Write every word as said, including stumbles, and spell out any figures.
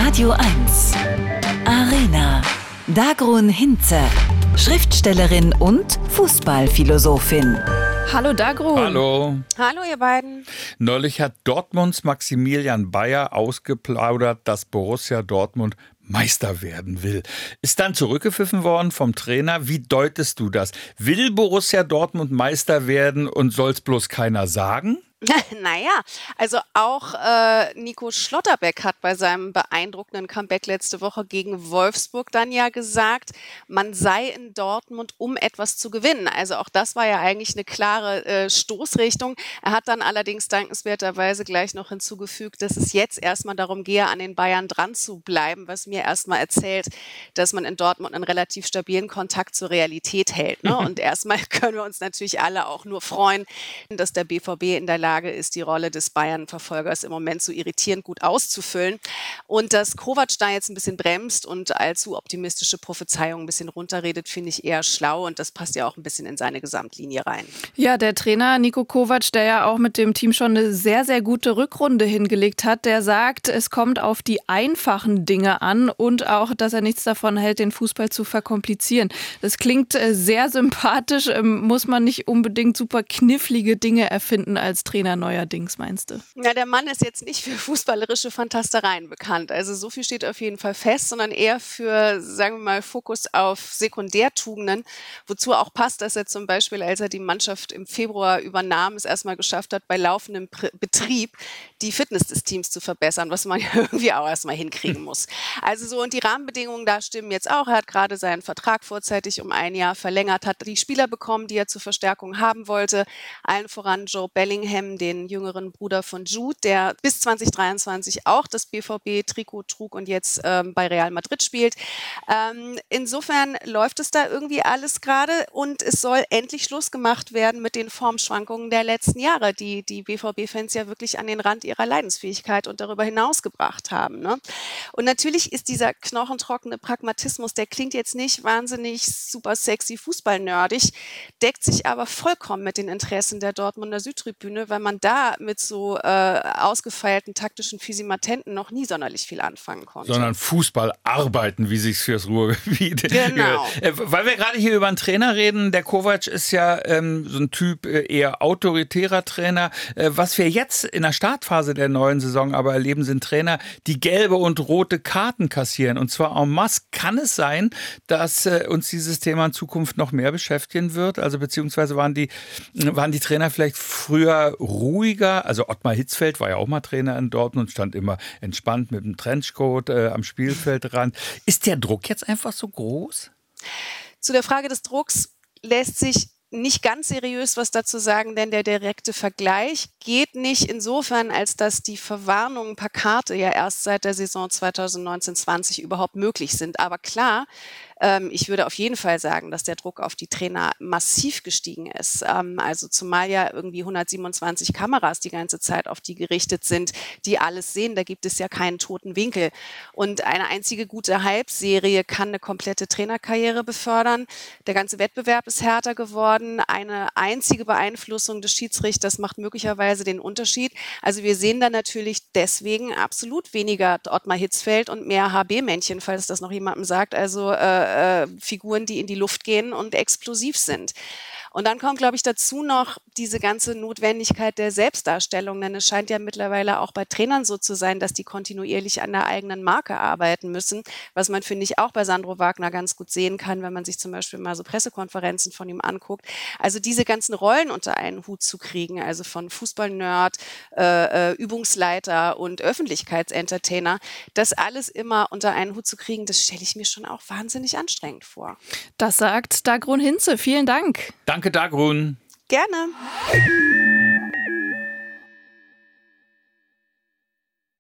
Radio eins. Arena. Dagrun Hinze. Schriftstellerin und Fußballphilosophin. Hallo Dagrun. Hallo. Hallo ihr beiden. Neulich hat Dortmunds Maximilian Bayer ausgeplaudert, dass Borussia Dortmund Meister werden will. Ist dann zurückgepfiffen worden vom Trainer. Wie deutest du das? Will Borussia Dortmund Meister werden und soll's bloß keiner sagen? Naja, also auch äh, Nico Schlotterbeck hat bei seinem beeindruckenden Comeback letzte Woche gegen Wolfsburg dann ja gesagt, man sei in Dortmund, um etwas zu gewinnen. Also auch das war ja eigentlich eine klare äh, Stoßrichtung. Er hat dann allerdings dankenswerterweise gleich noch hinzugefügt, dass es jetzt erstmal darum gehe, an den Bayern dran zu bleiben, was mir erstmal erzählt, dass man in Dortmund einen relativ stabilen Kontakt zur Realität hält. Ne? Und erstmal können wir uns natürlich alle auch nur freuen, dass der B V B in der Lage ist, die Rolle des Bayern-Verfolgers im Moment so irritierend gut auszufüllen. Und dass Kovac da jetzt ein bisschen bremst und allzu optimistische Prophezeiungen ein bisschen runterredet, finde ich eher schlau und das passt ja auch ein bisschen in seine Gesamtlinie rein. Ja, der Trainer Niko Kovac, der ja auch mit dem Team schon eine sehr, sehr gute Rückrunde hingelegt hat, der sagt, es kommt auf die einfachen Dinge an und auch, dass er nichts davon hält, den Fußball zu verkomplizieren. Das klingt sehr sympathisch, muss man nicht unbedingt super knifflige Dinge erfinden als Trainer neuerdings, meinst du? Ja, der Mann ist jetzt nicht für fußballerische Fantastereien bekannt. Also so viel steht auf jeden Fall fest, sondern eher für, sagen wir mal, Fokus auf Sekundärtugenden, wozu auch passt, dass er zum Beispiel, als er die Mannschaft im Februar übernahm, es erstmal geschafft hat, bei laufendem Pr- Betrieb die Fitness des Teams zu verbessern, was man ja irgendwie auch erstmal hinkriegen muss. Also so, und die Rahmenbedingungen da stimmen jetzt auch. Er hat gerade seinen Vertrag vorzeitig um ein Jahr verlängert, hat die Spieler bekommen, die er zur Verstärkung haben wollte. Allen voran Joe Bellingham, den jüngeren Bruder von Jude, der bis zwanzig dreiundzwanzig auch das B V B-Trikot trug und jetzt ähm, bei Real Madrid spielt. Ähm, insofern läuft es da irgendwie alles gerade und es soll endlich Schluss gemacht werden mit den Formschwankungen der letzten Jahre, die die B V B-Fans ja wirklich an den Rand ihrer Leidensfähigkeit und darüber hinaus gebracht haben. Ne? Und natürlich ist dieser knochentrockene Pragmatismus, der klingt jetzt nicht wahnsinnig super sexy fußballnerdig, deckt sich aber vollkommen mit den Interessen der Dortmunder Südtribüne, weil man da mit so äh, ausgefeilten taktischen Fisimatenten noch nie sonderlich viel anfangen konnte. Sondern Fußball arbeiten, wie sich's fürs Ruhrgebiet. Genau. Äh, weil wir gerade hier über einen Trainer reden, der Kovac ist ja ähm, so ein Typ äh, eher autoritärer Trainer. Äh, was wir jetzt in der Startphase der neuen Saison aber erleben, sind Trainer, die gelbe und rote Karten kassieren. Und zwar en masse. Kann es sein, dass äh, uns dieses Thema in Zukunft noch mehr beschäftigen wird? Also beziehungsweise waren die, waren die Trainer vielleicht früher ruhiger? Also Ottmar Hitzfeld war ja auch mal Trainer in Dortmund, stand immer entspannt mit dem Trenchcoat äh, am Spielfeldrand. Ist der Druck jetzt einfach so groß? Zu der Frage des Drucks lässt sich nicht ganz seriös was dazu sagen, denn der direkte Vergleich geht nicht insofern, als dass die Verwarnungen per Karte ja erst seit der Saison zweitausendneunzehn zwanzig überhaupt möglich sind. Aber klar, ähm, ich würde auf jeden Fall sagen, dass der Druck auf die Trainer massiv gestiegen ist. Ähm, also zumal ja irgendwie hundertsiebenundzwanzig Kameras die ganze Zeit auf die gerichtet sind, die alles sehen. Da gibt es ja keinen toten Winkel. Und eine einzige gute Halbserie kann eine komplette Trainerkarriere befördern. Der ganze Wettbewerb ist härter geworden. Eine einzige Beeinflussung des Schiedsrichters macht möglicherweise den Unterschied. Also wir sehen da natürlich deswegen absolut weniger Ottmar Hitzfeld und mehr H B-Männchen, falls das noch jemandem sagt. Also äh, äh, Figuren, die in die Luft gehen und explosiv sind. Und dann kommt, glaube ich, dazu noch diese ganze Notwendigkeit der Selbstdarstellung, denn es scheint ja mittlerweile auch bei Trainern so zu sein, dass die kontinuierlich an der eigenen Marke arbeiten müssen, was man, finde ich, auch bei Sandro Wagner ganz gut sehen kann, wenn man sich zum Beispiel mal so Pressekonferenzen von ihm anguckt. Also diese ganzen Rollen unter einen Hut zu kriegen, also von Fußballnerd, äh, Übungsleiter und Öffentlichkeitsentertainer, das alles immer unter einen Hut zu kriegen, das stelle ich mir schon auch wahnsinnig anstrengend vor. Das sagt Dagrun Hinze. Vielen Dank. Danke, Dagrun. Gerne.